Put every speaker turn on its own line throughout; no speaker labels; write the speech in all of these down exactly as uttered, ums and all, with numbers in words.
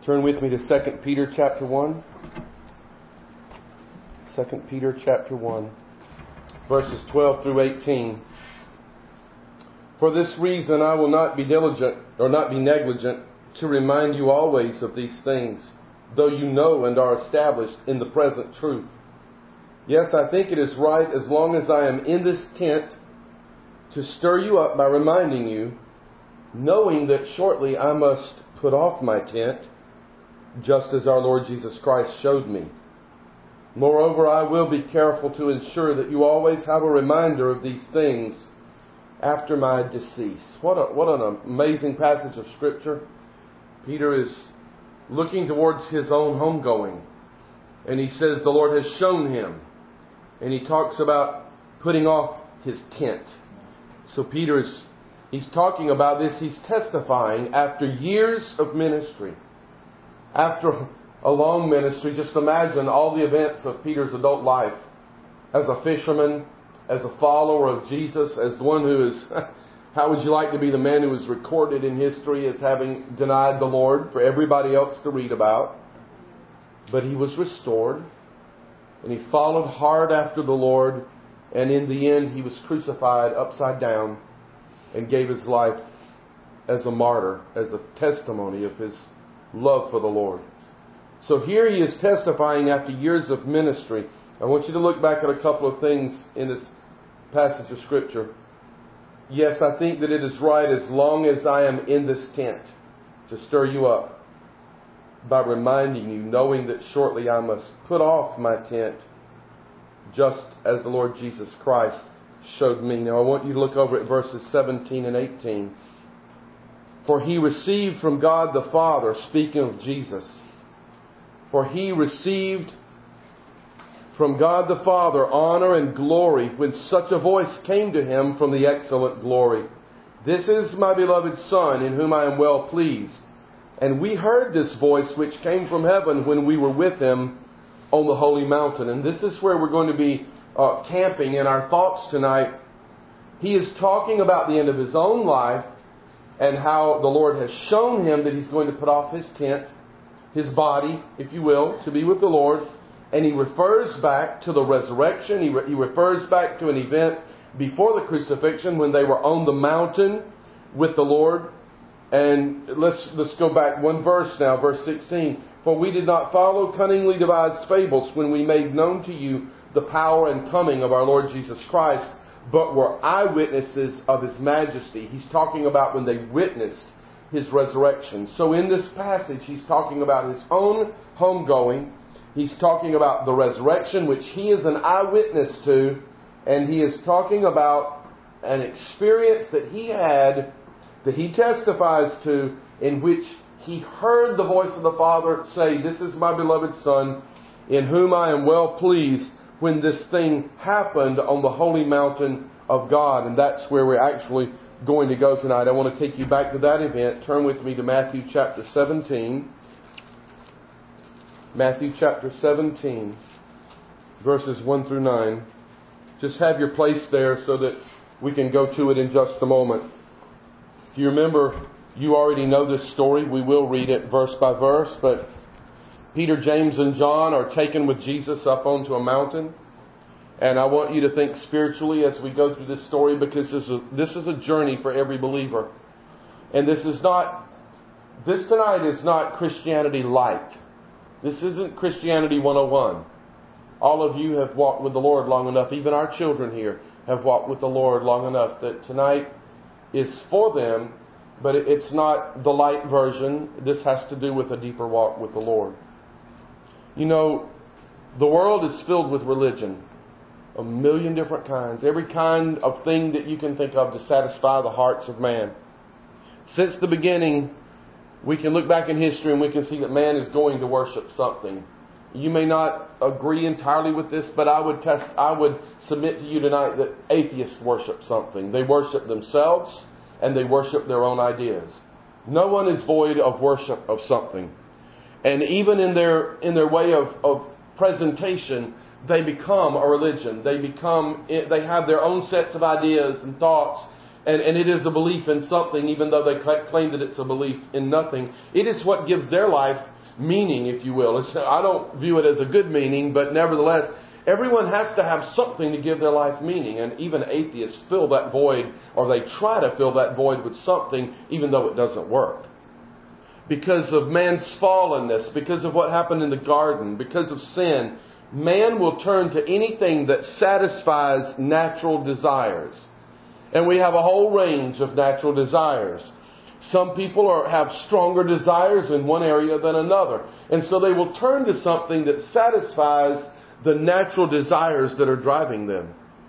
Turn with me to Second Peter chapter one. Second Peter chapter one, verses twelve through eighteen. For this reason I will not be diligent or not be negligent to remind you always of these things, though you know and are established in the present truth. Yes, I think it is right, as long as I am in this tent, to stir you up by reminding you, knowing that shortly I must put off my tent, just as our Lord Jesus Christ showed me. Moreover, I will be careful to ensure that you always have a reminder of these things after my decease. What a, what an amazing passage of Scripture. Peter is looking towards his own homegoing. And he says the Lord has shown him. And he talks about putting off his tent. So Peter is, he's talking about this. He's testifying after years of ministry. After a long ministry, just imagine all the events of Peter's adult life. As a fisherman, as a follower of Jesus, as the one who is, how would you like to be the man who is recorded in history as having denied the Lord for everybody else to read about? But he was restored, and he followed hard after the Lord, and in the end he was crucified upside down and gave his life as a martyr, as a testimony of his love for the Lord. So here he is testifying after years of ministry. I want you to look back at a couple of things in this passage of Scripture. Yes, I think that it is right, as long as I am in this tent, to stir you up by reminding you, knowing that shortly I must put off my tent, just as the Lord Jesus Christ showed me. Now I want you to look over at verses seventeen and eighteen. For he received from God the Father, speaking of Jesus, for he received from God the Father honor and glory when such a voice came to him from the excellent glory. This is my beloved Son, in whom I am well pleased. And we heard this voice which came from heaven when we were with him on the holy mountain. And this is where we're going to be uh, camping in our thoughts tonight. He is talking about the end of his own life, and how the Lord has shown him that he's going to put off his tent, his body, if you will, to be with the Lord. And he refers back to the resurrection. He, re- he refers back to an event before the crucifixion when they were on the mountain with the Lord. And let's, let's go back one verse now, verse sixteen. For we did not follow cunningly devised fables when we made known to you the power and coming of our Lord Jesus Christ, but were eyewitnesses of His majesty. He's talking about when they witnessed His resurrection. So in this passage, he's talking about his own homegoing. He's talking about the resurrection, which he is an eyewitness to. And he is talking about an experience that he had, that he testifies to, in which he heard the voice of the Father say, "This is my beloved Son, in whom I am well pleased," when this thing happened on the holy mountain of God. And that's where we're actually going to go tonight. I want to take you back to that event. Turn with me to Matthew chapter seventeen. Matthew chapter seventeen, verses one through nine. Just have your place there so that we can go to it in just a moment. If you remember, you already know this story. We will read it verse by verse, but Peter, James, and John are taken with Jesus up onto a mountain. And I want you to think spiritually as we go through this story, because this is a, this is a journey for every believer. And this is not, this tonight is not Christianity light. This isn't Christianity one oh one. All of you have walked with the Lord long enough, even our children here have walked with the Lord long enough, that tonight is for them, but it's not the light version. This has to do with a deeper walk with the Lord. You know, the world is filled with religion. A million different kinds. Every kind of thing that you can think of to satisfy the hearts of man. Since the beginning, we can look back in history and we can see that man is going to worship something. You may not agree entirely with this, but I would test, I would submit to you tonight that atheists worship something. They worship themselves and they worship their own ideas. No one is void of worship of something. And even in their in their way of, of presentation, they become a religion. They become, they have their own sets of ideas and thoughts, and, and it is a belief in something, even though they claim that it's a belief in nothing. It is what gives their life meaning, if you will. It's, I don't view it as a good meaning, but nevertheless, everyone has to have something to give their life meaning. And even atheists fill that void, or they try to fill that void with something, even though it doesn't work. Because of man's fallenness, because of what happened in the garden, because of sin, man will turn to anything that satisfies natural desires. And we have a whole range of natural desires. Some people are, have stronger desires in one area than another. And so they will turn to something that satisfies the natural desires that are driving them.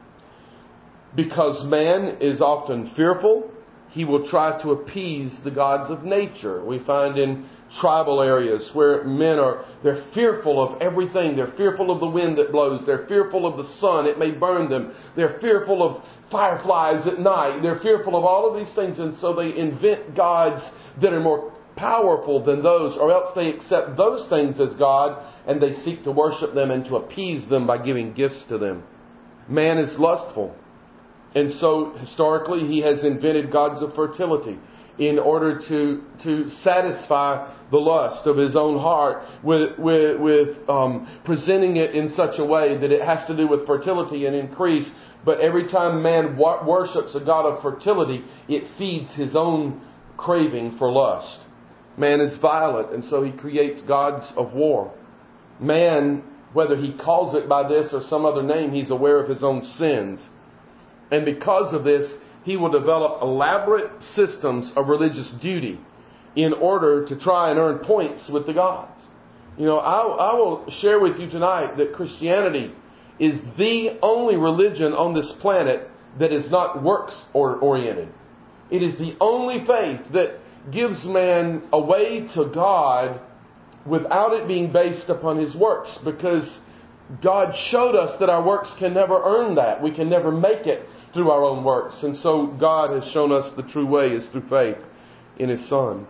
Because man is often fearful, he will try to appease the gods of nature. We find in tribal areas where men are, they're fearful of everything. They're fearful of the wind that blows. They're fearful of the sun. It may burn them. They're fearful of fireflies at night. They're fearful of all of these things. And so they invent gods that are more powerful than those, or else they accept those things as God and they seek to worship them and to appease them by giving gifts to them. Man is lustful. And so, historically, he has invented gods of fertility in order to to satisfy the lust of his own heart with with, with um, presenting it in such a way that it has to do with fertility and increase. But every time man wa- worships a god of fertility, it feeds his own craving for lust. Man is violent, and so he creates gods of war. Man, whether he calls it by this or some other name, he's aware of his own sins. And because of this, he will develop elaborate systems of religious duty in order to try and earn points with the gods. You know, I, I will share with you tonight that Christianity is the only religion on this planet that is not works-oriented. It is the only faith that gives man a way to God without it being based upon his works, because God showed us that our works can never earn that. We can never make it through our own works. And so God has shown us the true way is through faith in His Son.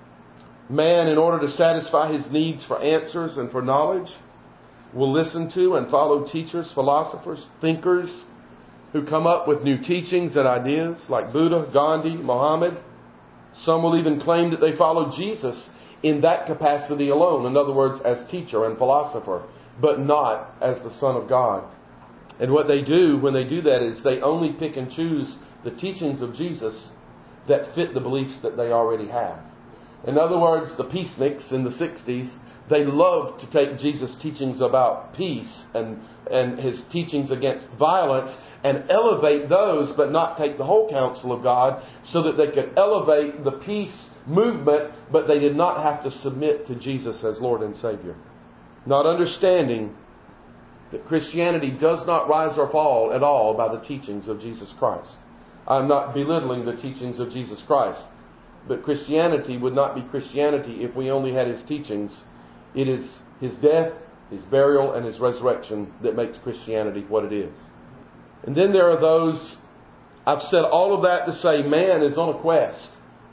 Man, in order to satisfy his needs for answers and for knowledge, will listen to and follow teachers, philosophers, thinkers who come up with new teachings and ideas like Buddha, Gandhi, Muhammad. Some will even claim that they follow Jesus in that capacity alone. In other words, as teacher and philosopher, but not as the Son of God. And what they do when they do that is they only pick and choose the teachings of Jesus that fit the beliefs that they already have. In other words, the peaceniks in the sixties, they loved to take Jesus' teachings about peace and, and His teachings against violence and elevate those, but not take the whole counsel of God, so that they could elevate the peace movement, but they did not have to submit to Jesus as Lord and Savior. Not understanding that Christianity does not rise or fall at all by the teachings of Jesus Christ. I'm not belittling the teachings of Jesus Christ, but Christianity would not be Christianity if we only had His teachings. It is His death, His burial, and His resurrection that makes Christianity what it is. And then there are those, I've said all of that to say man is on a quest.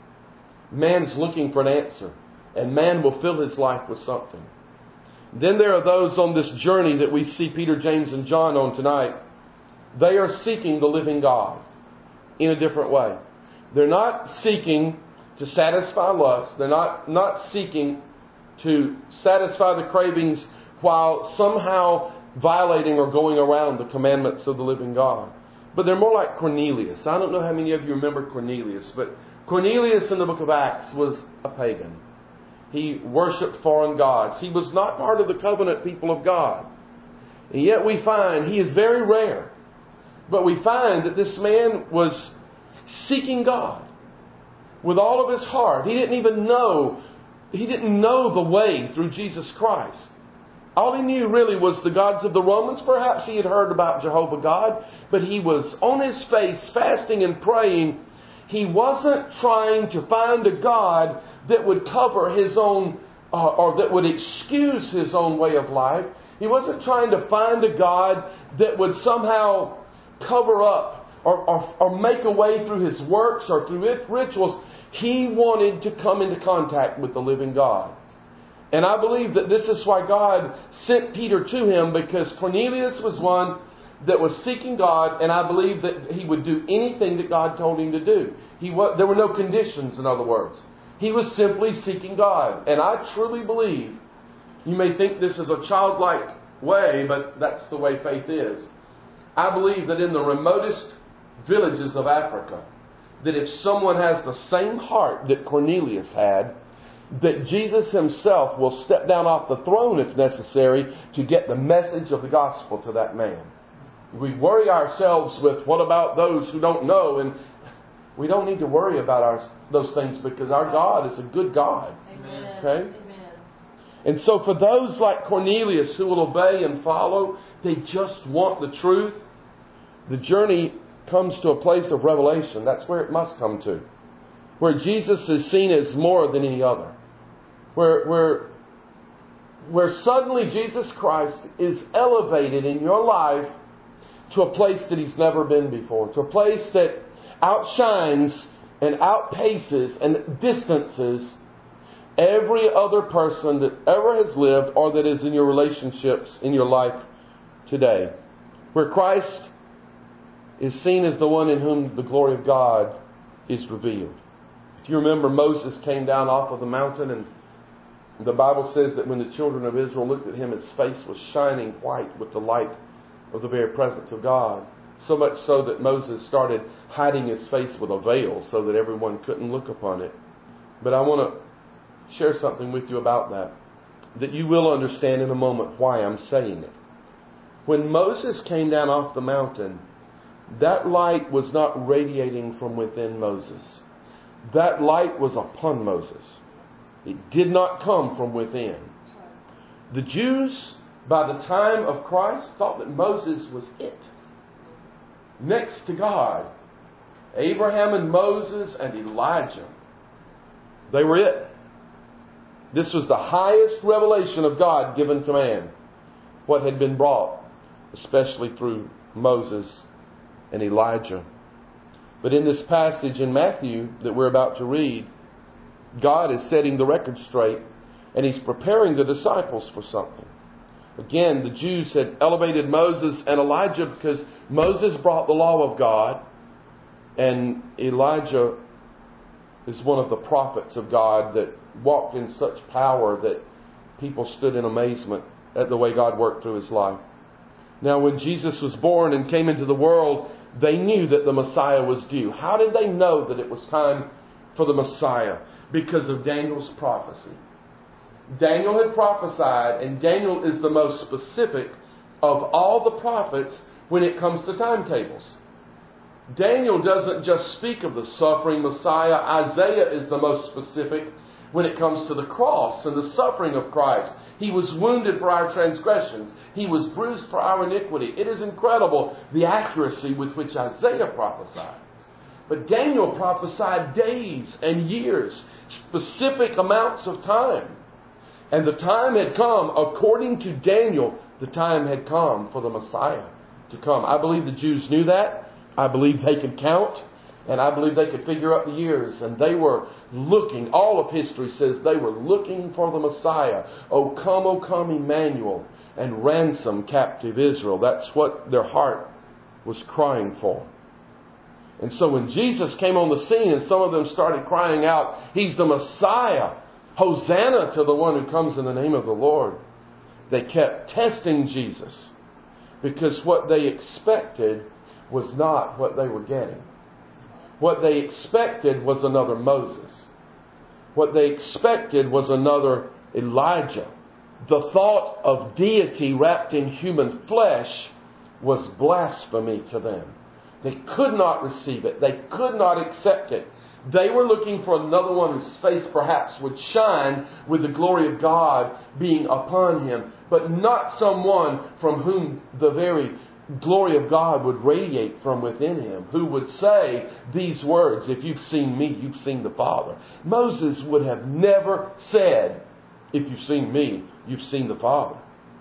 Man is looking for an answer, and man will fill his life with something. Then there are those on this journey that we see Peter, James, and John on tonight. They are seeking the living God in a different way. They're not seeking to satisfy lust. They're not, not seeking to satisfy the cravings while somehow violating or going around the commandments of the living God. But they're more like Cornelius. I don't know how many of you remember Cornelius, but Cornelius in the book of Acts was a pagan. He worshipped foreign gods. He was not part of the covenant people of God. And yet we find he is very rare. But we find that this man was seeking God with all of his heart. He didn't even know, he didn't know the way through Jesus Christ. All he knew really was the gods of the Romans. Perhaps he had heard about Jehovah God, but he was on his face fasting and praying. He wasn't trying to find a God that would cover his own, uh, or that would excuse his own way of life. He wasn't trying to find a God that would somehow cover up or, or, or make a way through his works or through rituals. He wanted to come into contact with the living God. And I believe that this is why God sent Peter to him, because Cornelius was one that was seeking God, and I believe that he would do anything that God told him to do. He was, there were no conditions, in other words. He was simply seeking God. And I truly believe, you may think this is a childlike way, but that's the way faith is. I believe that in the remotest villages of Africa, that if someone has the same heart that Cornelius had, that Jesus himself will step down off the throne if necessary to get the message of the gospel to that man. We worry ourselves with what about those who don't know, and we don't need to worry about our, those things because our God is a good God.
Amen.
Okay?
Amen.
And so for those like Cornelius who will obey and follow, they just want the truth. The journey comes to a place of revelation. That's where it must come to. Where Jesus is seen as more than any other. Where, where, where suddenly Jesus Christ is elevated in your life to a place that He's never been before. To a place that outshines and outpaces and distances every other person that ever has lived or that is in your relationships in your life today. Where Christ is seen as the one in whom the glory of God is revealed. If you remember, Moses came down off of the mountain, and the Bible says that when the children of Israel looked at him, his face was shining white with the light of the very presence of God. So much so that Moses started hiding his face with a veil so that everyone couldn't look upon it. But I want to share something with you about that, that you will understand in a moment why I'm saying it. When Moses came down off the mountain, that light was not radiating from within Moses. That light was upon Moses. It did not come from within. The Jews, by the time of Christ, thought that Moses was it. Next to God, Abraham and Moses and Elijah, they were it. This was the highest revelation of God given to man. What had been brought, especially through Moses and Elijah. But in this passage in Matthew that we're about to read, God is setting the record straight, and He's preparing the disciples for something. Again, the Jews had elevated Moses and Elijah because Moses brought the law of God, and Elijah is one of the prophets of God that walked in such power that people stood in amazement at the way God worked through His life. Now, when Jesus was born and came into the world, they knew that the Messiah was due. How did they know that it was time for the Messiah? Because of Daniel's prophecy. Daniel had prophesied, and Daniel is the most specific of all the prophets when it comes to timetables. Daniel doesn't just speak of the suffering Messiah. Isaiah is the most specific when it comes to the cross and the suffering of Christ. He was wounded for our transgressions. He was bruised for our iniquity. It is incredible the accuracy with which Isaiah prophesied. But Daniel prophesied days and years, specific amounts of time. And the time had come, according to Daniel, the time had come for the Messiah to come. I believe the Jews knew that. I believe they could count. And I believe they could figure out the years. And they were looking, all of history says they were looking for the Messiah. O come, O come, Emmanuel, and ransom captive Israel. That's what their heart was crying for. And so when Jesus came on the scene and some of them started crying out, He's the Messiah. Hosanna to the one who comes in the name of the Lord. They kept testing Jesus because what they expected was not what they were getting. What they expected was another Moses. What they expected was another Elijah. The thought of deity wrapped in human flesh was blasphemy to them. They could not receive it. They could not accept it. They were looking for another one whose face perhaps would shine with the glory of God being upon him, but not someone from whom the very glory of God would radiate from within him, who would say these words, if you've seen me, you've seen the Father. Moses would have never said, if you've seen me, you've seen the Father.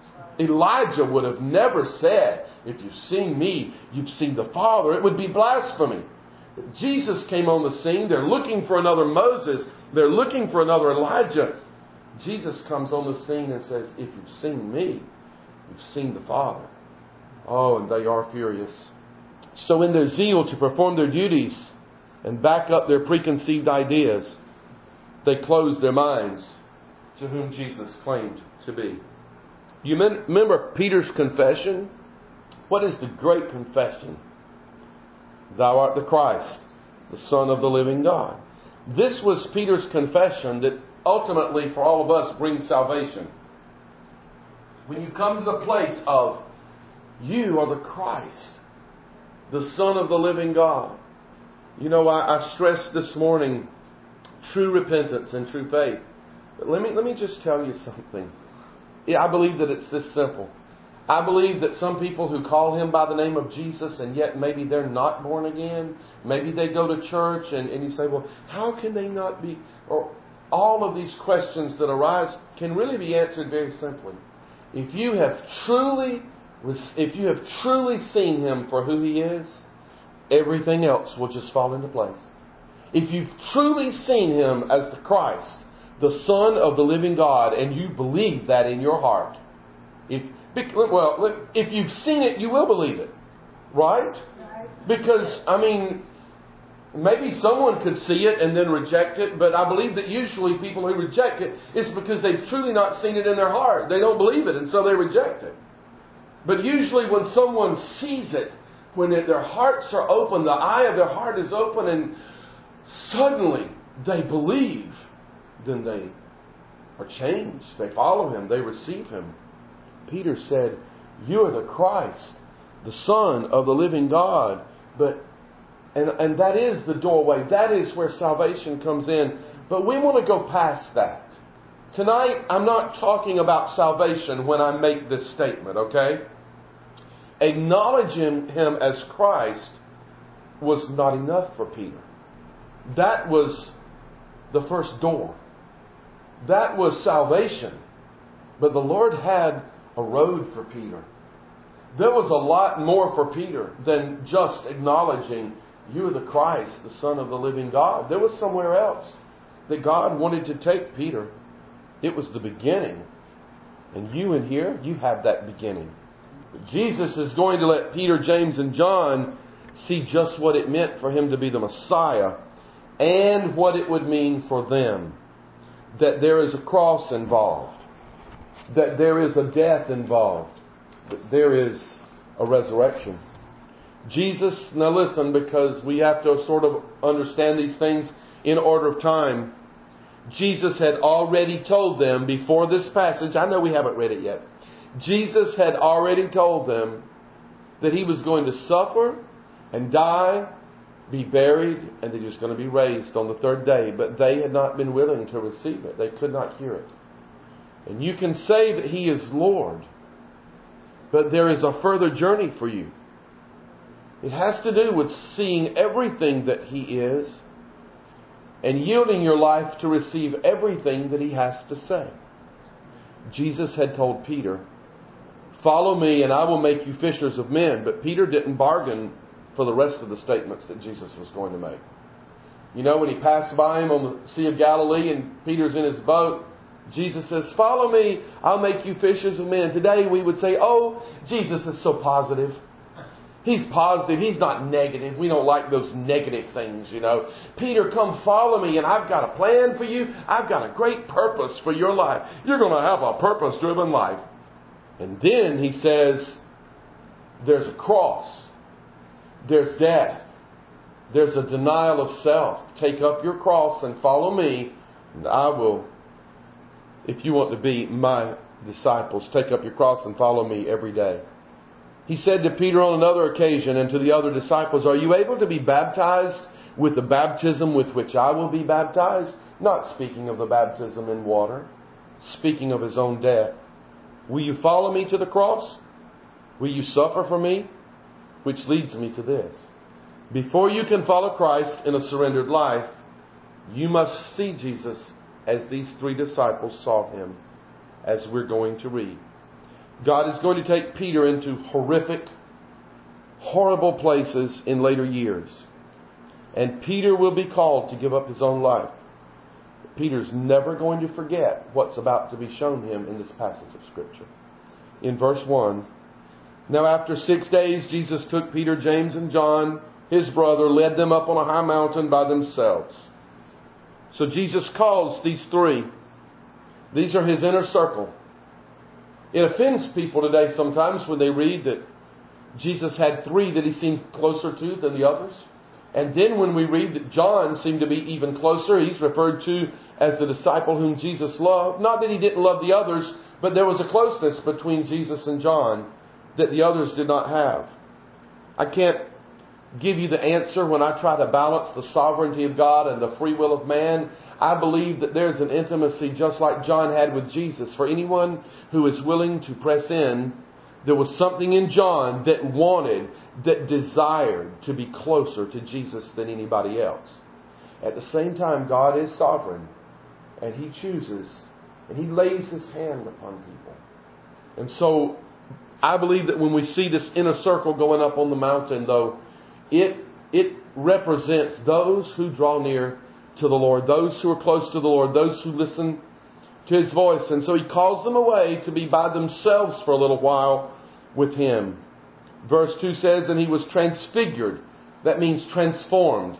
Elijah would have never said, if you've seen me, you've seen the Father. It would be blasphemy. But Jesus came on the scene. They're looking for another Moses. They're looking for another Elijah. Jesus comes on the scene and says, if you've seen me, you've seen the Father. Oh, and they are furious. So in their zeal to perform their duties and back up their preconceived ideas, they closed their minds to whom Jesus claimed to be. You remember Peter's confession? What is the great confession? Thou art the Christ, the Son of the living God. This was Peter's confession that ultimately for all of us brings salvation. When you come to the place of, you are the Christ, the Son of the living God. You know, I, I stressed this morning true repentance and true faith. But let me let me just tell you something. Yeah, I believe that it's this simple. I believe that some people who call Him by the name of Jesus and yet maybe they're not born again. Maybe they go to church and, and you say, well, how can they not be? Or all of these questions that arise can really be answered very simply. If you have truly, if you have truly seen Him for who He is, everything else will just fall into place. If you've truly seen Him as the Christ, the Son of the living God, and you believe that in your heart, if well, if you've seen it, you will believe it, right? Because I mean, maybe someone could see it and then reject it, but I believe that usually people who reject it is because they've truly not seen it in their heart. They don't believe it, and so they reject it. But usually, when someone sees it, when it, their hearts are open, the eye of their heart is open, and suddenly they believe, then they are changed. They follow Him. They receive Him. Peter said, you are the Christ, the Son of the living God. But and, and that is the doorway. That is where salvation comes in. But we want to go past that. Tonight, I'm not talking about salvation when I make this statement, okay? Acknowledging Him as Christ was not enough for Peter. That was the first door. That was salvation. But the Lord had a road for Peter. There was a lot more for Peter than just acknowledging, you are the Christ, the Son of the living God. There was somewhere else that God wanted to take Peter. It was the beginning. And you in here, you have that beginning. But Jesus is going to let Peter, James, and John see just what it meant for Him to be the Messiah and what it would mean for them. That there is a cross involved. That there is a death involved. That there is a resurrection. Jesus, now listen, because we have to sort of understand these things in order of time. Jesus had already told them before this passage, I know we haven't read it yet. Jesus had already told them that He was going to suffer and die, be buried, and that He was going to be raised on the third day. But they had not been willing to receive it. They could not hear it. And you can say that He is Lord, but there is a further journey for you. It has to do with seeing everything that He is and yielding your life to receive everything that He has to say. Jesus had told Peter, follow me and I will make you fishers of men. But Peter didn't bargain for the rest of the statements that Jesus was going to make. You know, when He passed by Him on the Sea of Galilee and Peter's in his boat, Jesus says, follow me, I'll make you fishers of men. Today we would say, oh, Jesus is so positive. He's positive. He's not negative. We don't like those negative things, you know. Peter, come follow me and I've got a plan for you. I've got a great purpose for your life. You're going to have a purpose-driven life. And then He says, there's a cross. There's death. There's a denial of self. Take up your cross and follow me, and I will, if you want to be my disciples, take up your cross and follow me every day. He said to Peter on another occasion and to the other disciples, are you able to be baptized with the baptism with which I will be baptized? Not speaking of the baptism in water, speaking of His own death. Will you follow me to the cross? Will you suffer for me? Which leads me to this. Before you can follow Christ in a surrendered life, you must see Jesus as these three disciples saw Him, as we're going to read. God is going to take Peter into horrific, horrible places in later years. And Peter will be called to give up his own life. But Peter's never going to forget what's about to be shown him in this passage of Scripture. In verse one, now after six days Jesus took Peter, James, and John, His brother, led them up on a high mountain by themselves. So Jesus calls these three. These are His inner circle. It offends people today sometimes when they read that Jesus had three that He seemed closer to than the others. And then when we read that John seemed to be even closer, he's referred to as the disciple whom Jesus loved. Not that He didn't love the others, but there was a closeness between Jesus and John that the others did not have. I can't give you the answer when I try to balance the sovereignty of God and the free will of man. I believe that there's an intimacy just like John had with Jesus. For anyone who is willing to press in, there was something in John that wanted, that desired to be closer to Jesus than anybody else. At the same time, God is sovereign, and He chooses, and He lays His hand upon people. And so, I believe that when we see this inner circle going up on the mountain, though, it it represents those who draw near to the Lord, those who are close to the Lord, those who listen to His voice. And so He calls them away to be by themselves for a little while with Him. Verse two says, and He was transfigured. That means transformed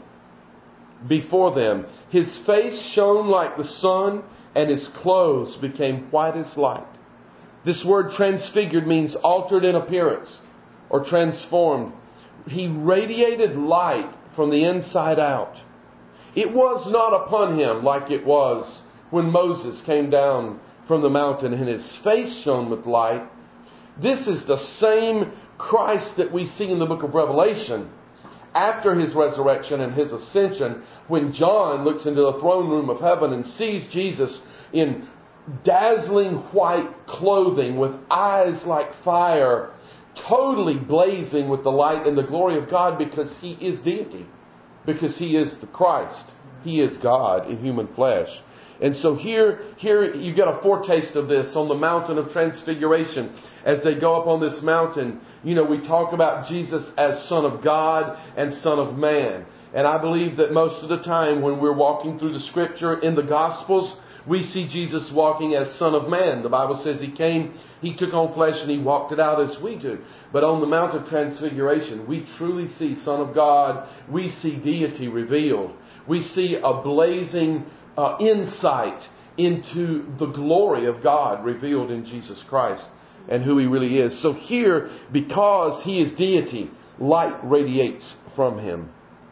before them. His face shone like the sun, and His clothes became white as light. This word transfigured means altered in appearance or transformed. He radiated light from the inside out. It was not upon Him like it was when Moses came down from the mountain and His face shone with light. This is the same Christ that we see in the book of Revelation after His resurrection and His ascension, when John looks into the throne room of heaven and sees Jesus in dazzling white clothing with eyes like fire, totally blazing with the light and the glory of God, because He is deity, because He is the Christ. He is God in human flesh. And so here, here you get a foretaste of this on the mountain of transfiguration. As they go up on this mountain, you know, we talk about Jesus as Son of God and Son of Man. And I believe that most of the time when we're walking through the Scripture in the Gospels, we see Jesus walking as Son of Man. The Bible says He came, He took on flesh, and He walked it out as we do. But on the Mount of Transfiguration, we truly see Son of God. We see deity revealed. We see a blazing uh, insight into the glory of God revealed in Jesus Christ and who He really is. So here, because He is deity, light radiates from Him.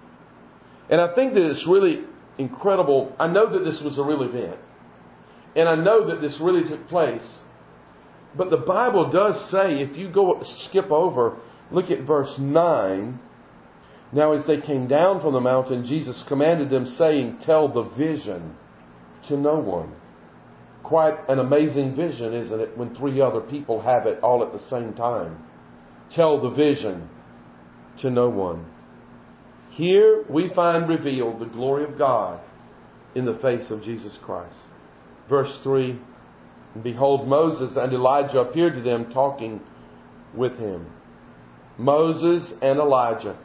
And I think that it's really incredible. I know that this was a real event. And I know that this really took place. But the Bible does say, if you go skip over, look at verse nine. Now as they came down from the mountain, Jesus commanded them, saying, tell the vision to no one. Quite an amazing vision, isn't it, when three other people have it all at the same time. Tell the vision to no one. Here we find revealed the glory of God in the face of Jesus Christ. Verse three, and behold, Moses and Elijah appeared to them, talking with Him. Moses and Elijah.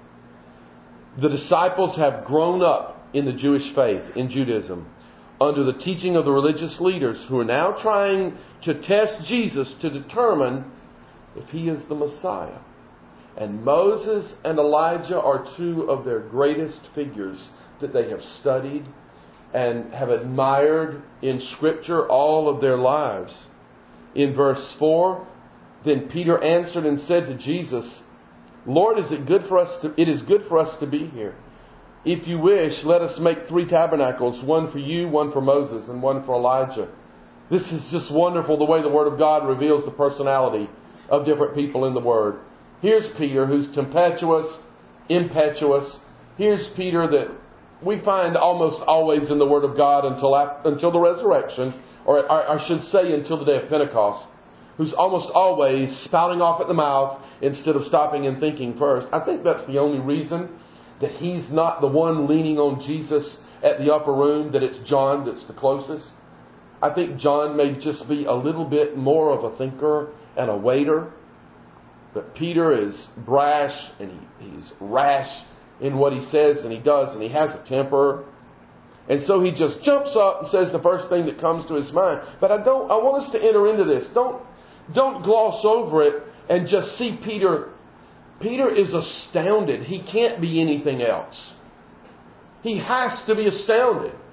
The disciples have grown up in the Jewish faith, in Judaism, under the teaching of the religious leaders who are now trying to test Jesus to determine if He is the Messiah. And Moses and Elijah are two of their greatest figures that they have studied and have admired in Scripture all of their lives. In verse four, then Peter answered and said to Jesus, Lord, is it good for us to, it is good for us to be here. If you wish, let us make three tabernacles, one for you, one for Moses, and one for Elijah. This is just wonderful, the way the Word of God reveals the personality of different people in the Word. Here's Peter, who's tempestuous, impetuous. Here's Peter that we find almost always in the Word of God until after, until the resurrection, or, or I should say until the day of Pentecost, who's almost always spouting off at the mouth instead of stopping and thinking first. I think that's the only reason that he's not the one leaning on Jesus at the upper room, that it's John that's the closest. I think John may just be a little bit more of a thinker and a waiter. But Peter is brash and he, he's rash in what he says and he does, and he has a temper. And so he just jumps up and says the first thing that comes to his mind. But I don't I want us to enter into this. Don't don't gloss over it and just see Peter. Peter is astounded. He can't be anything else. He has to be astounded.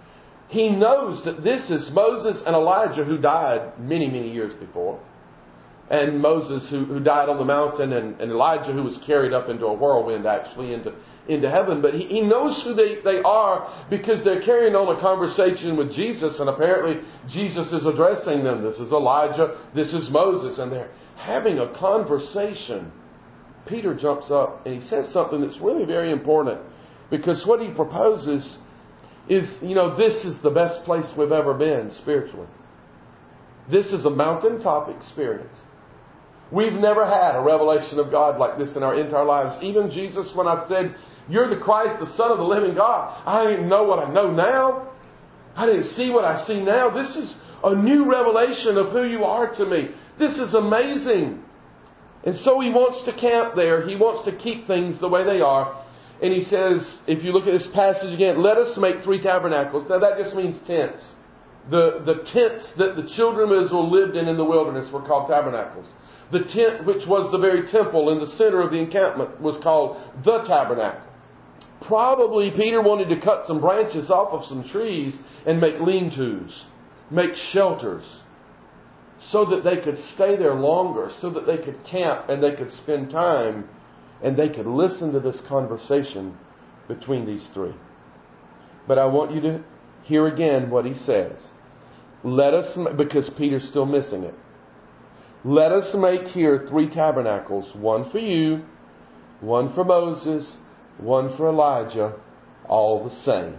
He knows that this is Moses and Elijah who died many, many years before. And Moses who, who died on the mountain, and, and Elijah who was carried up into a whirlwind actually into, into heaven. But he, he knows who they, they are because they're carrying on a conversation with Jesus, and apparently Jesus is addressing them. This is Elijah, this is Moses, and they're having a conversation. Peter jumps up and he says something that's really very important, because what he proposes is, you know, this is the best place we've ever been spiritually. This is a mountaintop experience. We've never had a revelation of God like this in our entire lives. Even Jesus, when I said, "You're the Christ, the Son of the living God," I didn't know what I know now. I didn't see what I see now. This is a new revelation of who you are to me. This is amazing. And so he wants to camp there. He wants to keep things the way they are. And he says, if you look at this passage again, let us make three tabernacles. Now that just means tents. The, the tents that the children of Israel lived in in the wilderness were called tabernacles. The tent, which was the very temple in the center of the encampment, was called the tabernacle. Probably Peter wanted to cut some branches off of some trees and make lean-tos, make shelters, so that they could stay there longer, so that they could camp and they could spend time and they could listen to this conversation between these three. But I want you to hear again what he says. Let us, because Peter's still missing it. Let us make here three tabernacles, one for you, one for Moses, one for Elijah, all the same.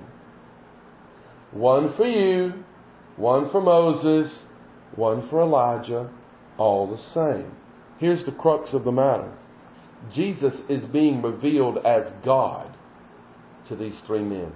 One for you, one for Moses, one for Elijah, all the same. Here's the crux of the matter. Jesus is being revealed as God to these three men.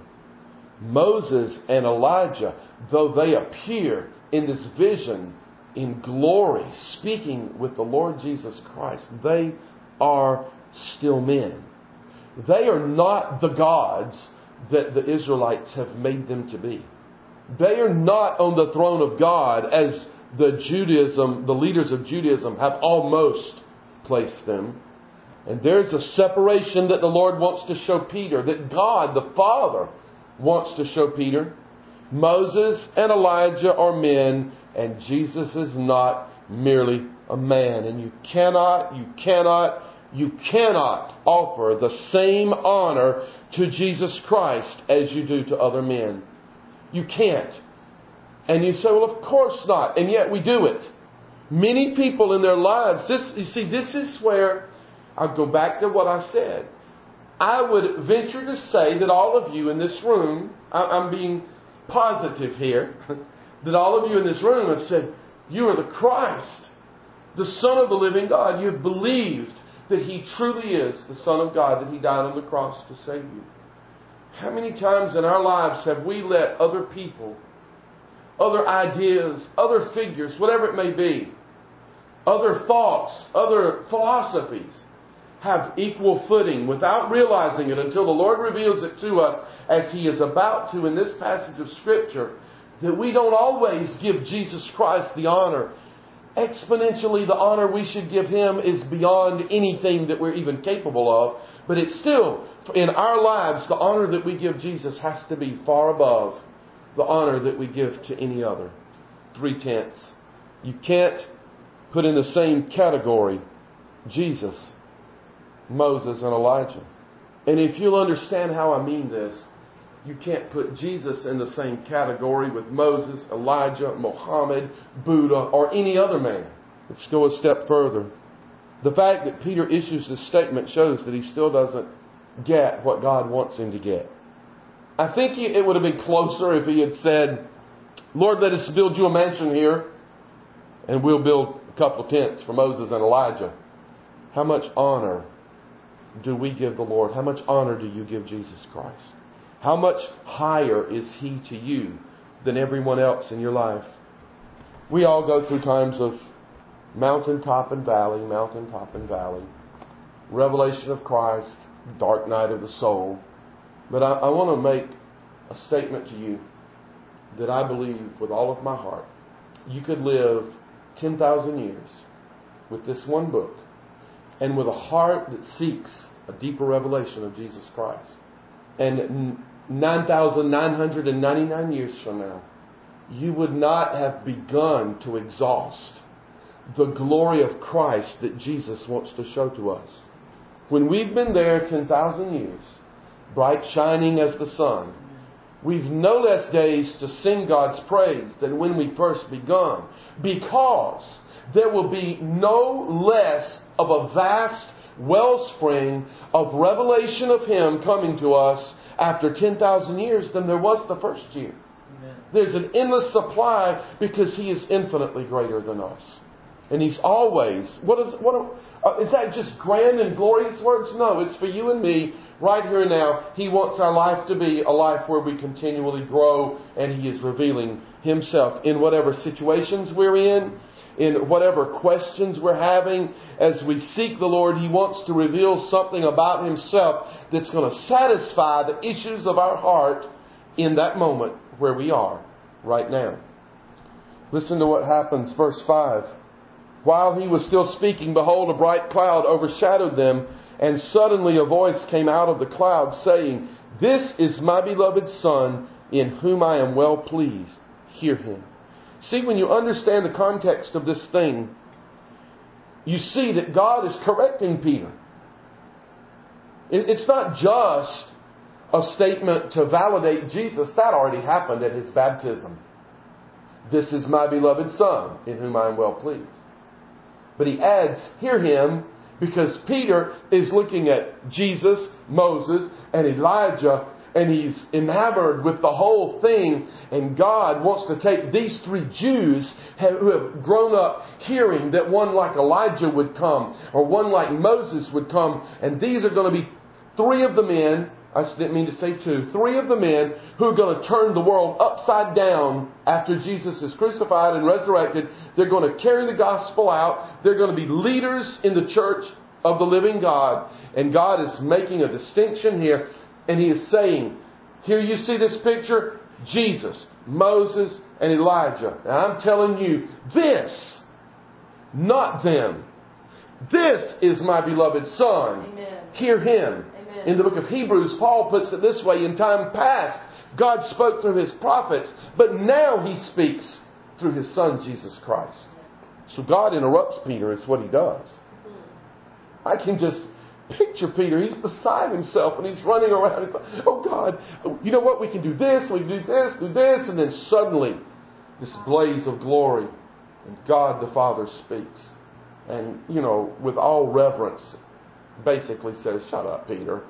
Moses and Elijah, though they appear in this vision in glory, speaking with the Lord Jesus Christ, they are still men. They are not the gods that the Israelites have made them to be. They are not on the throne of God as the Judaism, the leaders of Judaism have almost placed them. And there's a separation that the Lord wants to show Peter, that God, the Father, wants to show Peter. Moses and Elijah are men, and Jesus is not merely a man. And you cannot, you cannot, you cannot offer the same honor to Jesus Christ as you do to other men. You can't. And you say, well, of course not. And yet we do it. Many people in their lives, this, you see, this is where I'll go back to what I said. I would venture to say that all of you in this room, I'm being positive here, that all of you in this room have said, you are the Christ, the Son of the living God. You have believed that He truly is the Son of God, that He died on the cross to save you. How many times in our lives have we let other people, other ideas, other figures, whatever it may be, other thoughts, other philosophies, have equal footing without realizing it until the Lord reveals it to us, as He is about to in this passage of Scripture, that we don't always give Jesus Christ the honor. Exponentially, the honor we should give Him is beyond anything that we're even capable of. But it's still, in our lives, the honor that we give Jesus has to be far above the honor that we give to any other. Three tenths. You can't put in the same category Jesus, Moses, and Elijah. And if you'll understand how I mean this, you can't put Jesus in the same category with Moses, Elijah, Muhammad, Buddha, or any other man. Let's go a step further. The fact that Peter issues this statement shows that he still doesn't get what God wants him to get. I think it would have been closer if he had said, Lord, let us build you a mansion here, and we'll build a couple of tents for Moses and Elijah. How much honor do we give the Lord? How much honor do you give Jesus Christ? How much higher is He to you than everyone else in your life? We all go through times of mountaintop and valley, mountaintop and valley, revelation of Christ, dark night of the soul. But I, I want to make a statement to you that I believe with all of my heart. You could live ten thousand years with this one book and with a heart that seeks a deeper revelation of Jesus Christ. And nine thousand nine hundred ninety-nine years from now, you would not have begun to exhaust the glory of Christ that Jesus wants to show to us. When we've been there ten thousand years, bright shining as the sun, we've no less days to sing God's praise than when we first begun, because there will be no less of a vast wellspring of revelation of Him coming to us after ten thousand years than there was the first year. Amen. There's an endless supply because He is infinitely greater than us. And He's always, what is, what are, is that just grand and glorious words? No, it's for you and me right here and now. He wants our life to be a life where we continually grow, and He is revealing Himself in whatever situations we're in, in whatever questions we're having. As we seek the Lord, He wants to reveal something about Himself that's going to satisfy the issues of our heart in that moment where we are right now. Listen to what happens, verse five. While He was still speaking, behold, a bright cloud overshadowed them, and suddenly a voice came out of the cloud saying, "This is my beloved Son, in whom I am well pleased. Hear Him." See, when you understand the context of this thing, you see that God is correcting Peter. It's not just a statement to validate Jesus. That already happened at His baptism. "This is my beloved Son, in whom I am well pleased." But He adds, "Hear Him," because Peter is looking at Jesus, Moses, and Elijah, and he's enamored with the whole thing. And God wants to take these three Jews who have grown up hearing that one like Elijah would come, or one like Moses would come. And these are going to be three of the men, I didn't mean to say two, three of the men who are going to turn the world upside down after Jesus is crucified and resurrected. They're going to carry the gospel out. They're going to be leaders in the church of the living God. And God is making a distinction here. And He is saying, here you see this picture, Jesus, Moses, and Elijah. And I'm telling you, this, not them. This is my beloved Son.
Amen.
Hear Him.
Amen.
In the book of Hebrews, Paul puts it this way: in time past, God spoke through His prophets, but now He speaks through His Son, Jesus Christ. So God interrupts Peter. It's what He does. I can just picture Peter. He's beside himself and he's running around. He's like, "Oh God, you know what? We can do this, we can do this, do this." And then suddenly, this blaze of glory, and God the Father speaks. And, you know, with all reverence, basically says, "Shut up, Peter.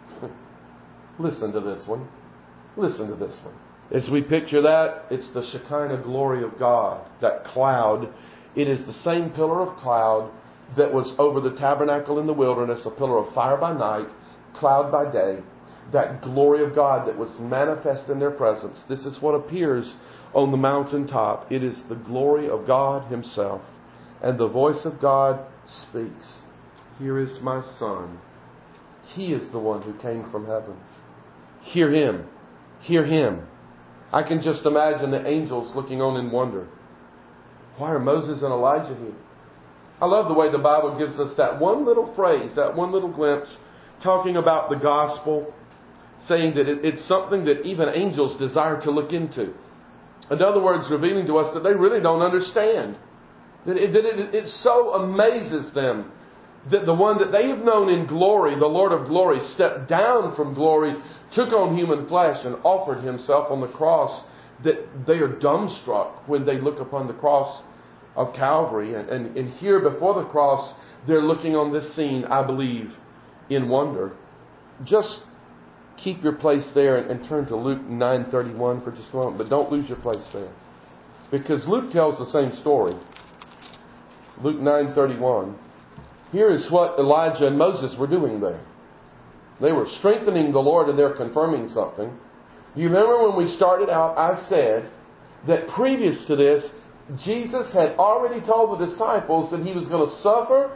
Listen to this one. Listen to this one." As we picture that, it's the Shekinah glory of God, that cloud. It is the same pillar of cloud that was over the tabernacle in the wilderness, a pillar of fire by night, cloud by day. That glory of God that was manifest in their presence. This is what appears on the mountaintop. It is the glory of God Himself. And the voice of God speaks. "Here is my Son. He is the one who came from heaven. Hear Him. Hear Him." I can just imagine the angels looking on in wonder. Why are Moses and Elijah here? I love the way the Bible gives us that one little phrase, that one little glimpse, talking about the gospel, saying that it, it's something that even angels desire to look into. In other words, revealing to us that they really don't understand. That it, that it, it so amazes them that the one that they have known in glory, the Lord of glory, stepped down from glory, took on human flesh, and offered Himself on the cross, that they are dumbstruck when they look upon the cross of Calvary. And, and, and here before the cross, they're looking on this scene, I believe, in wonder. Just keep your place there and, and turn to Luke nine thirty-one for just a moment. But don't lose your place there, because Luke tells the same story. Luke nine thirty-one. Here is what Elijah and Moses were doing there. They were strengthening the Lord, and they're confirming something. You remember when we started out, I said that previous to this, Jesus had already told the disciples that He was going to suffer,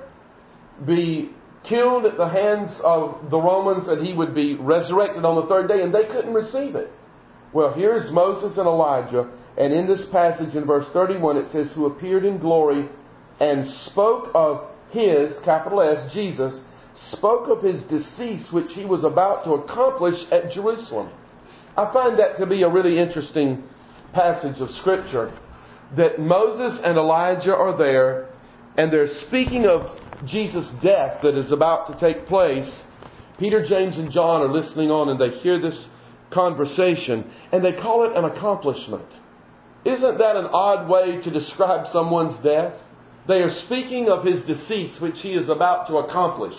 be killed at the hands of the Romans, and He would be resurrected on the third day, and they couldn't receive it. Well, here's Moses and Elijah, and in this passage in verse thirty-one it says, "Who appeared in glory and spoke of His," capital S, Jesus, "spoke of His decease, which He was about to accomplish at Jerusalem." I find that to be a really interesting passage of Scripture. That Moses and Elijah are there, and they're speaking of Jesus' death that is about to take place. Peter, James, and John are listening on, and they hear this conversation, and they call it an accomplishment. Isn't that an odd way to describe someone's death? They are speaking of His decease, which He is about to accomplish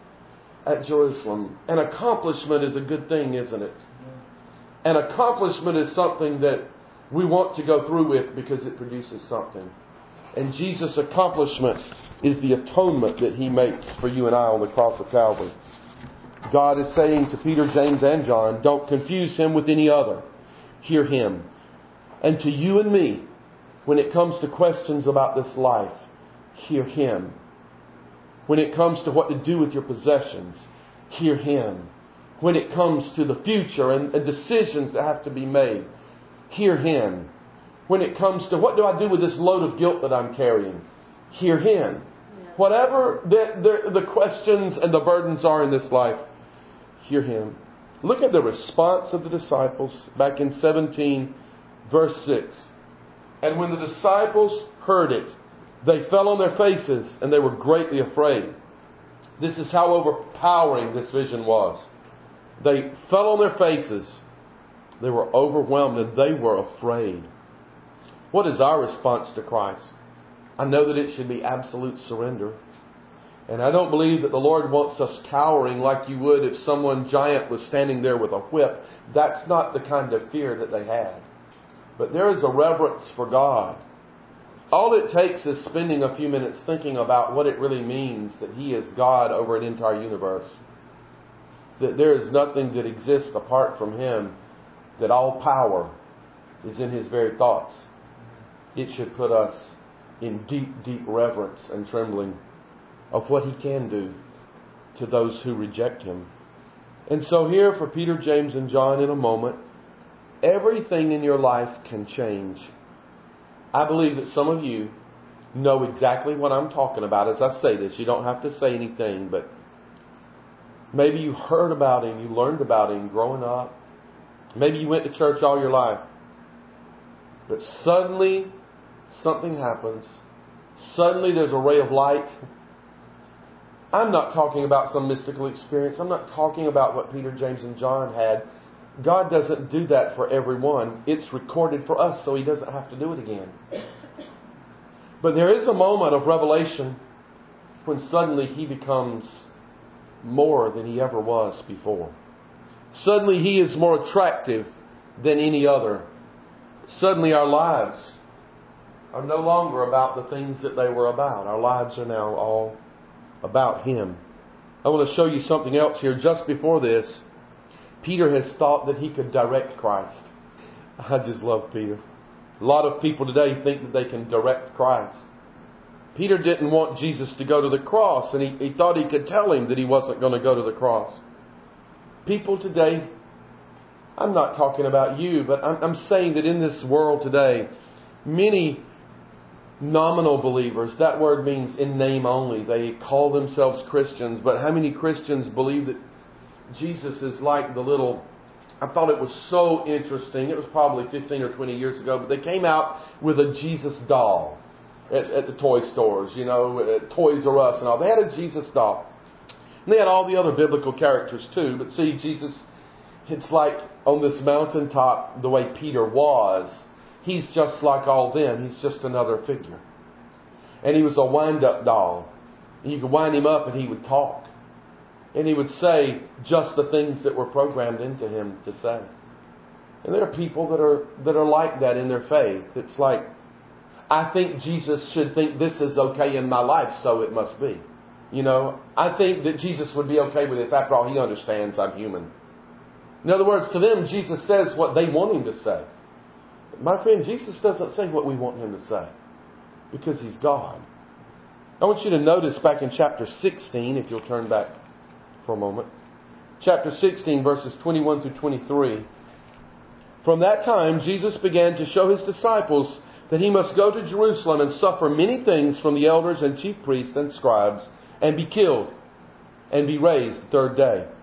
at Jerusalem. An accomplishment is a good thing, isn't it? An accomplishment is something that we want to go through with because it produces something. And Jesus' accomplishment is the atonement that He makes for you and I on the cross of Calvary. God is saying to Peter, James, and John, don't confuse Him with any other. Hear Him. And to you and me, when it comes to questions about this life, hear Him. When it comes to what to do with your possessions, hear Him. When it comes to the future and, and decisions that have to be made, hear Him. When it comes to what do I do with this load of guilt that I'm carrying, hear Him. Yeah. Whatever the, the, the questions and the burdens are in this life, hear Him. Look at the response of the disciples back in seventeen, verse six. And when the disciples heard it, they fell on their faces and they were greatly afraid. This is how overpowering this vision was. They fell on their faces. They were overwhelmed and they were afraid. What is our response to Christ? I know that it should be absolute surrender. And I don't believe that the Lord wants us cowering like you would if someone giant was standing there with a whip. That's not the kind of fear that they had. But there is a reverence for God. All it takes is spending a few minutes thinking about what it really means that He is God over an entire universe. That there is nothing that exists apart from Him. That all power is in His very thoughts. It should put us in deep, deep reverence and trembling of what He can do to those who reject Him. And so here for Peter, James, and John in a moment, everything in your life can change. I believe that some of you know exactly what I'm talking about as I say this. You don't have to say anything, but maybe you heard about Him, you learned about Him growing up. Maybe you went to church all your life. But suddenly something happens. Suddenly there's a ray of light. I'm not talking about some mystical experience. I'm not talking about what Peter, James, and John had. God doesn't do that for everyone. It's recorded for us, so He doesn't have to do it again. But there is a moment of revelation when suddenly He becomes more than He ever was before. Suddenly He is more attractive than any other. Suddenly our lives are no longer about the things that they were about. Our lives are now all about Him. I want to show you something else here. Just before this, Peter has thought that he could direct Christ. I just love Peter. A lot of people today think that they can direct Christ. Peter didn't want Jesus to go to the cross, and he, he thought he could tell Him that He wasn't going to go to the cross. People today, I'm not talking about you, but I'm, I'm saying that in this world today, many nominal believers, that word means in name only. They call themselves Christians, but how many Christians believe that Jesus is like the little... I thought it was so interesting. It was probably fifteen or twenty years ago, but they came out with a Jesus doll at, at the toy stores, you know, at Toys R Us and all. They had a Jesus doll. And they had all the other biblical characters too. But see, Jesus, it's like on this mountaintop, the way Peter was, He's just like all them. He's just another figure. And He was a wind-up doll. And you could wind Him up and He would talk. And He would say just the things that were programmed into Him to say. And there are people that are that are like that in their faith. It's like, I think Jesus should think this is okay in my life, so it must be. You know, I think that Jesus would be okay with this. After all, He understands I'm human. In other words, to them, Jesus says what they want Him to say. But my friend, Jesus doesn't say what we want Him to say. Because He's God. I want you to notice back in chapter sixteen, if you'll turn back for a moment. Chapter sixteen, verses twenty-one through twenty-three. From that time, Jesus began to show His disciples that He must go to Jerusalem and suffer many things from the elders and chief priests and scribes, and be killed, and be raised the third day.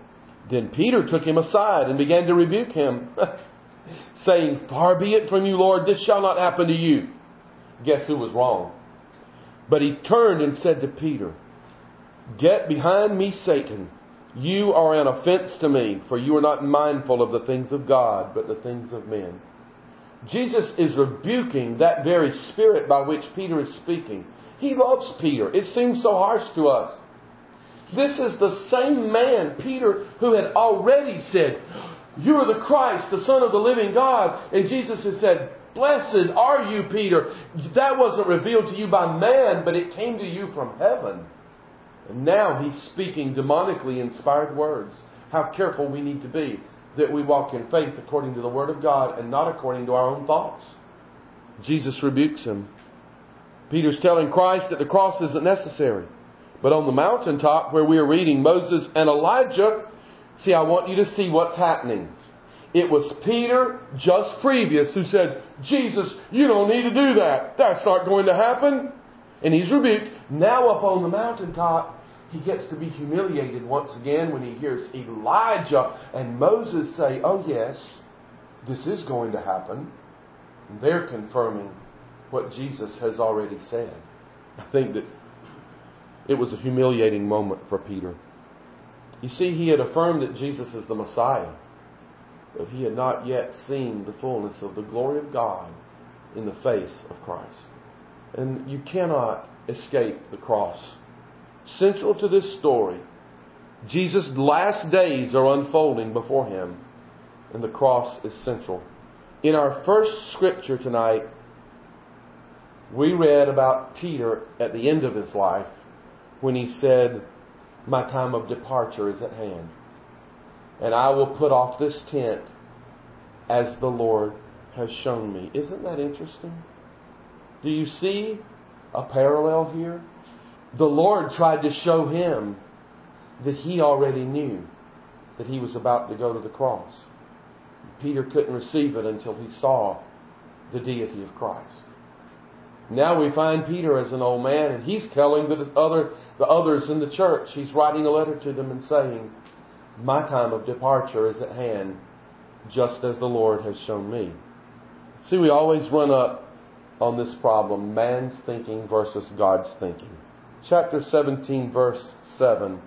Then Peter took him aside and began to rebuke him, saying, Far be it from you, Lord, this shall not happen to you. Guess who was wrong? But he turned and said to Peter, Get behind me, Satan. You are an offense to me, for you are not mindful of the things of God, but the things of men. Jesus is rebuking that very spirit by which Peter is speaking. He loves Peter. It seems so harsh to us. This is the same man, Peter, who had already said, You are the Christ, the Son of the living God. And Jesus has said, Blessed are you, Peter. That wasn't revealed to you by man, but it came to you from heaven. And now he's speaking demonically inspired words. How careful we need to be that we walk in faith according to the Word of God and not according to our own thoughts. Jesus rebukes him. Peter's telling Christ that the cross isn't necessary. But on the mountaintop where we are reading Moses and Elijah, see, I want you to see what's happening. It was Peter just previous who said, Jesus, you don't need to do that. That's not going to happen. And he's rebuked. Now up on the mountaintop, he gets to be humiliated once again when he hears Elijah and Moses say, oh yes, this is going to happen. And they're confirming what Jesus has already said. I think that it was a humiliating moment for Peter. You see, he had affirmed that Jesus is the Messiah, but he had not yet seen the fullness of the glory of God in the face of Christ. And you cannot escape the cross. Central to this story, Jesus' last days are unfolding before him, and the cross is central. In our first scripture tonight, we read about Peter at the end of his life when he said, My time of departure is at hand, and I will put off this tent as the Lord has shown me. Isn't that interesting? Do you see a parallel here? The Lord tried to show him that he already knew that he was about to go to the cross. Peter couldn't receive it until he saw the deity of Christ. Now we find Peter as an old man, and he's telling the other the others in the church. He's writing a letter to them and saying, My time of departure is at hand, just as the Lord has shown me. See, we always run up on this problem, man's thinking versus God's thinking. Chapter seventeen, verse seven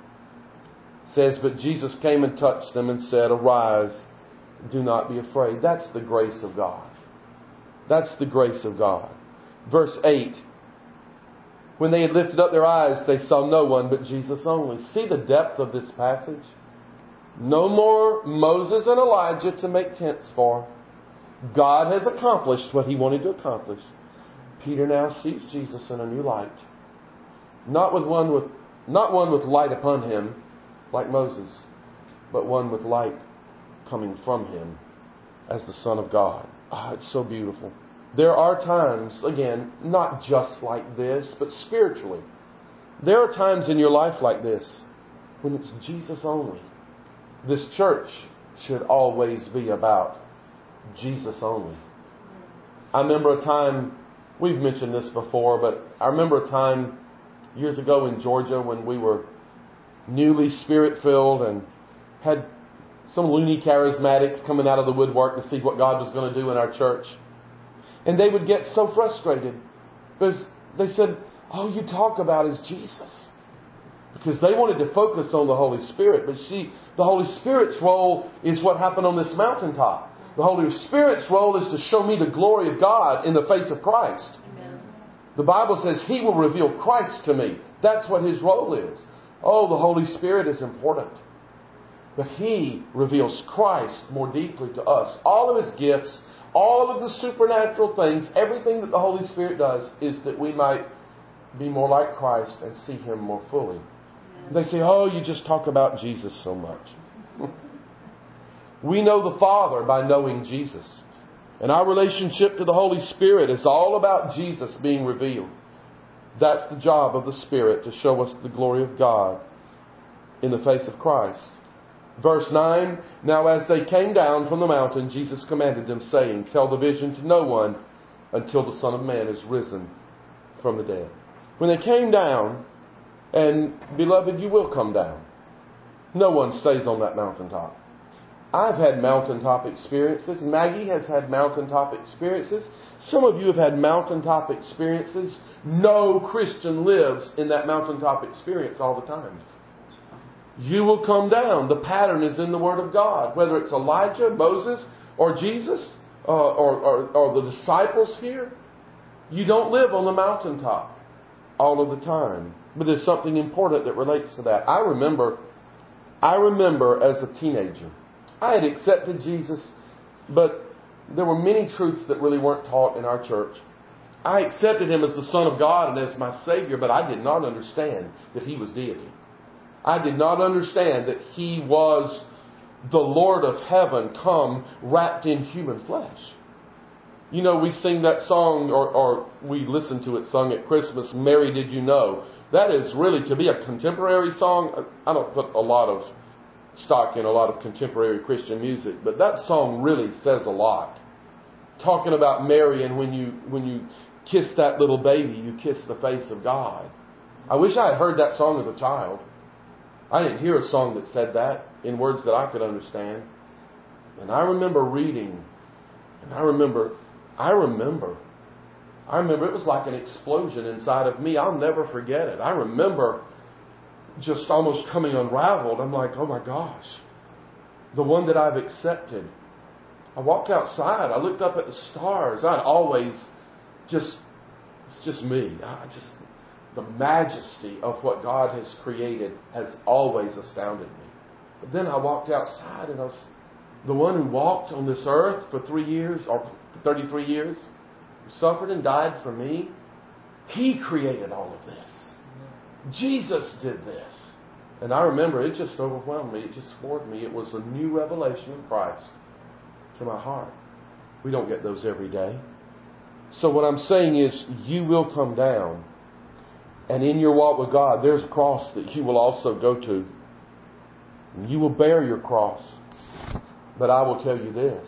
says, But Jesus came and touched them and said, Arise, do not be afraid. That's the grace of God. That's the grace of God. Verse eight, When they had lifted up their eyes, they saw no one but Jesus only. See the depth of this passage? No more Moses and Elijah to make tents for. God has accomplished what he wanted to accomplish. Peter now sees Jesus in a new light. Not with one with not one with light upon him, like Moses, but one with light coming from him as the Son of God. Ah, it's so beautiful. There are times, again, not just like this, but spiritually. There are times in your life like this, when it's Jesus only. This church should always be about Jesus only. I remember a time, we've mentioned this before, but I remember a time years ago in Georgia when we were newly Spirit-filled and had some loony charismatics coming out of the woodwork to see what God was going to do in our church. And they would get so frustrated because they said, all you talk about is Jesus. Because they wanted to focus on the Holy Spirit. But see, the Holy Spirit's role is what happened on this mountaintop. The Holy Spirit's role is to show me the glory of God in the face of Christ. Amen. The Bible says He will reveal Christ to me. That's what His role is. Oh, the Holy Spirit is important. But He reveals Christ more deeply to us. All of His gifts, all of the supernatural things, everything that the Holy Spirit does is that we might be more like Christ and see Him more fully. Amen. They say, oh, you just talk about Jesus so much. We know the Father by knowing Jesus. And our relationship to the Holy Spirit is all about Jesus being revealed. That's the job of the Spirit, to show us the glory of God in the face of Christ. Verse nine, Now as they came down from the mountain, Jesus commanded them, saying, Tell the vision to no one until the Son of Man is risen from the dead. When they came down, and beloved, you will come down. No one stays on that mountaintop. I've had mountaintop experiences. Maggie has had mountaintop experiences. Some of you have had mountaintop experiences. No Christian lives in that mountaintop experience all the time. You will come down. The pattern is in the Word of God. Whether it's Elijah, Moses, or Jesus, uh, or, or, or the disciples here, you don't live on the mountaintop all of the time. But there's something important that relates to that. I remember, I remember as a teenager, I had accepted Jesus, but there were many truths that really weren't taught in our church. I accepted Him as the Son of God and as my Savior, but I did not understand that He was deity. I did not understand that He was the Lord of heaven come wrapped in human flesh. You know, we sing that song, or, or we listen to it sung at Christmas, Mary, Did You Know? That is really, to be a contemporary song, I don't put a lot of stock in a lot of contemporary Christian music, but that song really says a lot. Talking about Mary, and when you when you kiss that little baby, you kiss the face of God. I wish I had heard that song as a child. I didn't hear a song that said that in words that I could understand. And I remember reading, and I remember, I remember, I remember it was like an explosion inside of me. I'll never forget it. I remember just almost coming unraveled. I'm like, oh my gosh, the one that I've accepted. I walked outside. I looked up at the stars. I'd always just, it's just me. I just, the majesty of what God has created has always astounded me. But then I walked outside, and I was the one who walked on this earth for three years, or thirty-three years, who suffered and died for me. He created all of this. Jesus did this. And I remember it just overwhelmed me. It just floored me. It was a new revelation of Christ to my heart. We don't get those every day. So what I'm saying is, you will come down. And in your walk with God, there's a cross that you will also go to. You will bear your cross. But I will tell you this.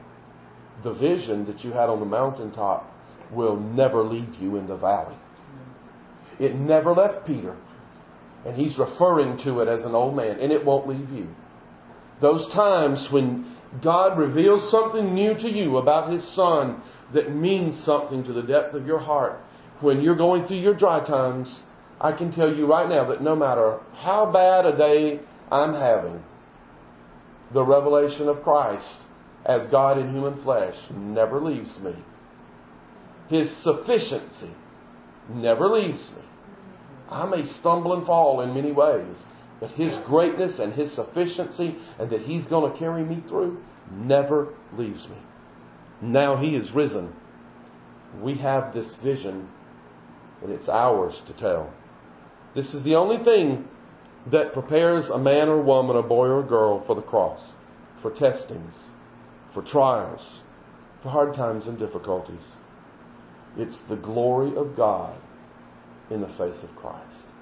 The vision that you had on the mountaintop will never leave you in the valley. It never left Peter. And he's referring to it as an old man. And it won't leave you. Those times when God reveals something new to you about His Son that means something to the depth of your heart, when you're going through your dry times, I can tell you right now that no matter how bad a day I'm having, the revelation of Christ as God in human flesh never leaves me. His sufficiency never leaves me. I may stumble and fall in many ways, but His greatness and His sufficiency, and that He's going to carry me through, never leaves me. Now He is risen. We have this vision, and it's ours to tell. This is the only thing that prepares a man or woman, a boy or a girl, for the cross, for testings, for trials, for hard times and difficulties. It's the glory of God in the face of Christ.